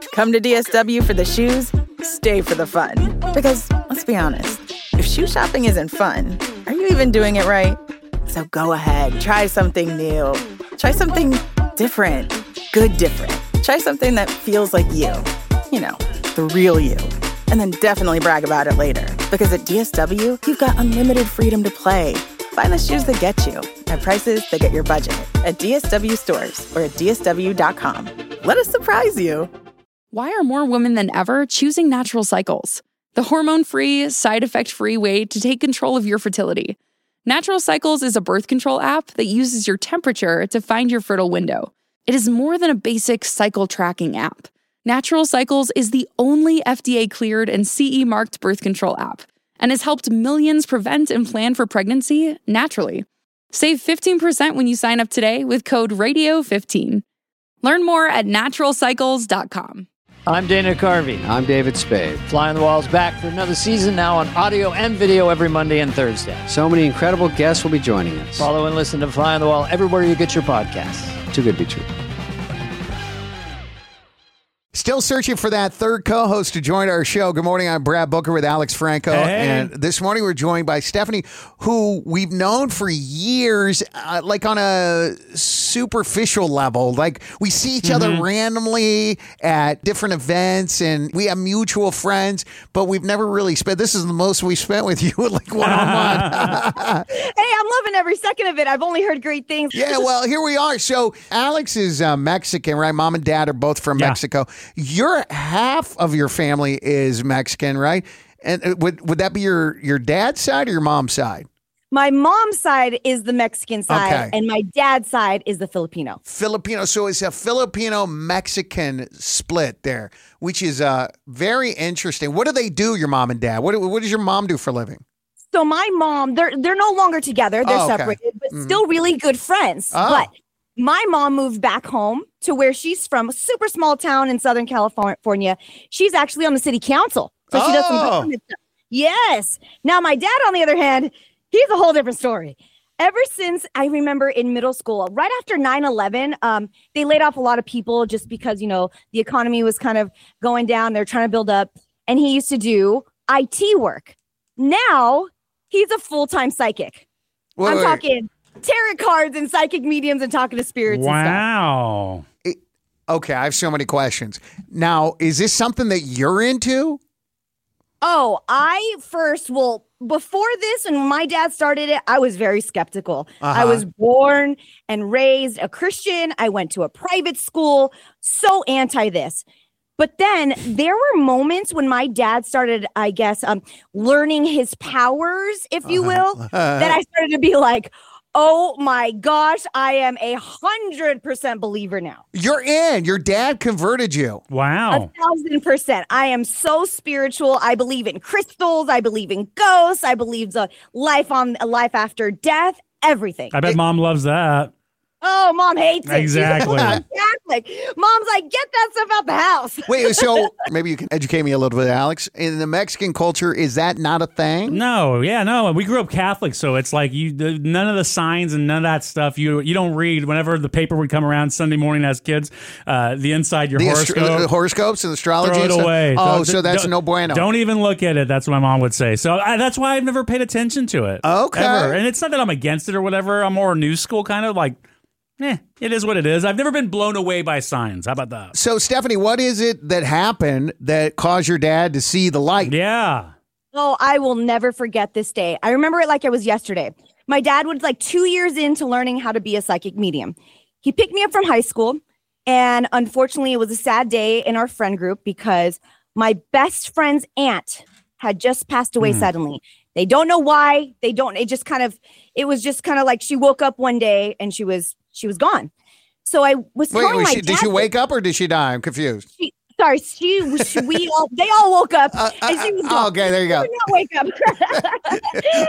Come to DSW for the shoes, stay for the fun. Because, let's be honest, if shoe shopping isn't fun, are you even doing it right? So go ahead, try something new. Try something different. Good different. Try something that feels like you. You know, the real you. And then definitely brag about it later. Because at DSW, you've got unlimited freedom to play. Find the shoes that get you at prices that get your budget at DSW stores or at DSW.com. Let us surprise you. Why are more women than ever choosing Natural Cycles? The hormone-free, side-effect-free way to take control of your fertility. Natural Cycles is a birth control app that uses your temperature to find your fertile window. It is more than a basic cycle tracking app. Natural Cycles is the only FDA-cleared and CE-marked birth control app and has helped millions prevent and plan for pregnancy naturally. Save 15% when you sign up today with code RADIO15. Learn more at naturalcycles.com. I'm Dana Carvey. I'm David Spade. Fly on the Wall's back for another season, now on audio and video every Monday and Thursday. So many incredible guests will be joining us. Follow and listen to Fly on the Wall everywhere you get your podcasts. Too good to be true. Still searching for that third co-host to join our show. Good morning, I'm Brad Booker with Alex Franco. Hey. And this morning we're joined by Stephanie, who we've known for years, like on a superficial level. Like we see each other randomly at different events and we have mutual friends, but we've never really spent, this is the most we spent with you, like one-on-one. Hey, I'm loving every second of it. I've only heard great things. Yeah, well, here we are. So Alex is Mexican, right? Mom and dad are both from Mexico. Your half of your family is Mexican, right? And would that be your dad's side or your mom's side? My mom's side is the Mexican side, Okay. and my dad's side is the Filipino. Filipino. So it's a Filipino-Mexican split there, which is very interesting. What do they do, your mom and dad? What does your mom do for a living? So my mom, they're no longer together. They're Oh, okay. separated, but still really good friends. Oh. But my mom moved back home to where she's from, a super small town in Southern California. She's actually on the city council. So she does some government stuff. Yes. Now, my dad, on the other hand, he's a whole different story. Ever since I remember in middle school, right after 9/11, they laid off a lot of people just because, you know, the economy was kind of going down. They're trying to build up. And he used to do IT work. Now he's a full-time psychic. I'm talking tarot cards and psychic mediums and talking to spirits and stuff. Wow. Okay, I have so many questions. Now, is this something that you're into? Oh, before this, when my dad started it, I was very skeptical. I was born and raised a Christian. I went to a private school, so anti this. But then there were moments when my dad started, I guess, learning his powers, if you will, that I started to be like, oh my gosh, I am 100% believer now. You're in. Your dad converted you. Wow. 1,000%. I am so spiritual. I believe in crystals. I believe in ghosts. I believe the life after death. Everything. I bet mom loves that. Oh, mom hates it. Exactly. Exactly. Mom's like, get that stuff out the house. Wait, so maybe you can educate me a little bit, Alex. In the Mexican culture, is that not a thing? No, we grew up Catholic, so it's like none of the signs and none of that stuff. You don't read whenever the paper would come around Sunday morning as kids. The inside your horoscope, horoscopes and astrology. throw and it stuff? away. Oh, so that's no bueno. Don't even look at it. That's what my mom would say. So that's why I've never paid attention to it. Okay. Ever. And it's not that I'm against it or whatever. I'm more new school kind of like. It is what it is. I've never been blown away by signs. How about that? So, Stephanie, what is it that happened that caused your dad to see the light? Yeah. Oh, I will never forget this day. I remember it like it was yesterday. My dad was like 2 years into learning how to be a psychic medium. He picked me up from high school, and unfortunately, it was a sad day in our friend group because my best friend's aunt had just passed away suddenly. They don't know why. It was just kind of like she woke up one day and she was gone. So I was telling my dad. Did she wake up or did she die? I'm confused. They all woke up and she was gone. Okay, there you go. She did not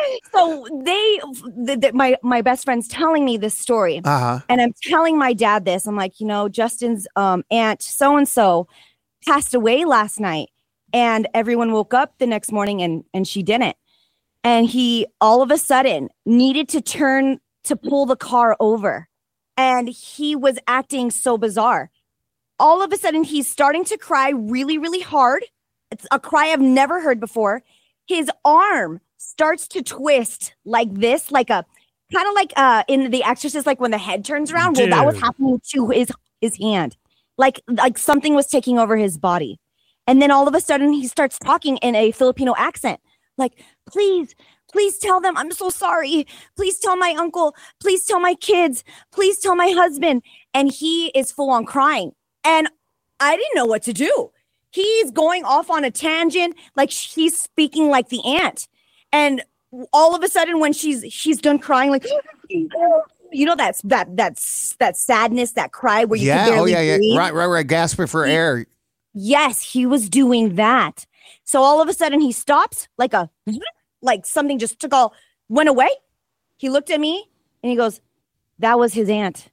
wake up. So my best friend's telling me this story. And I'm telling my dad this. I'm like, Justin's aunt so-and-so passed away last night. And everyone woke up the next morning and she didn't. And he all of a sudden needed to pull the car over. And he was acting so bizarre. all of a sudden, he's starting to cry really, really hard. It's a cry I've never heard before. His arm starts to twist like this, like a kind of like in The Exorcist, like when the head turns around. Dude. Well, that was happening to his hand, like something was taking over his body. And then all of a sudden, he starts talking in a Filipino accent, like, please tell them I'm so sorry. Please tell my uncle. Please tell my kids. Please tell my husband. And he is full on crying. And I didn't know what to do. He's going off on a tangent, like he's speaking like the aunt. And all of a sudden, when she's done crying, like, you know, that sadness, that cry where you can barely breathe. Right, gasping for air. Yes, he was doing that. So all of a sudden, he stops, like something just went away. He looked at me and he goes, "That was his aunt."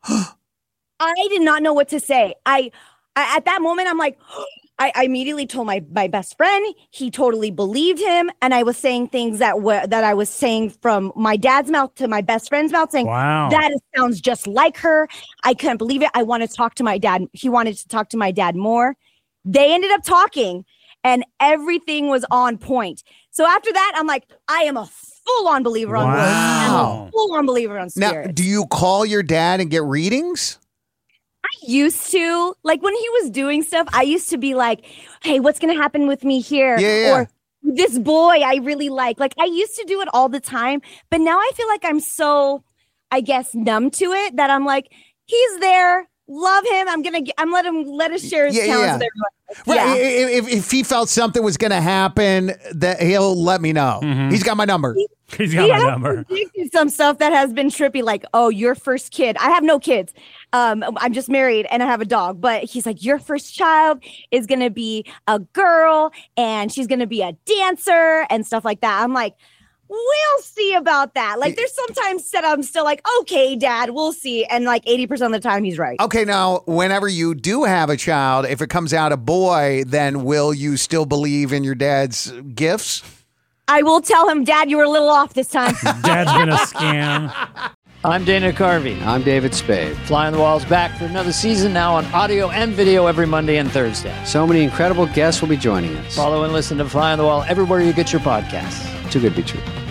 I did not know what to say. I at that moment, I'm like, I immediately told my best friend. He totally believed him, and I was saying things that I was saying from my dad's mouth to my best friend's mouth, saying, wow, that sounds just like her. I couldn't believe it. I wanted to talk to my dad. He wanted to talk to my dad more. They ended up talking, and everything was on point. So after that, I'm like, I am a full-on believer on words. I'm a full-on believer on spirits. Now, do you call your dad and get readings? I used to. Like, when he was doing stuff, I used to be like, hey, what's going to happen with me here? Yeah. Or this boy I really like. Like, I used to do it all the time. But now I feel like I'm so, I guess, numb to it that I'm like, he's there. Love him. Let us share his talents with everyone. Right. Yeah. If he felt something was going to happen, that he'll let me know. Mm-hmm. He's got my number. He's got my number. Some stuff that has been trippy, like, oh, your first kid. I have no kids. I'm just married and I have a dog. But he's like, your first child is going to be a girl and she's going to be a dancer and stuff like that. I'm like, we'll see about that. Like, there's sometimes that I'm still like, okay, Dad, we'll see. And like 80% of the time, he's right. Okay, now, whenever you do have a child, if it comes out a boy, then will you still believe in your dad's gifts? I will tell him, Dad, you were a little off this time. Dad's been a scam. I'm Dana Carvey. I'm David Spade. Fly on the Wall's back for another season now on audio and video every Monday and Thursday. So many incredible guests will be joining us. Follow and listen to Fly on the Wall everywhere you get your podcasts. Too good to be true.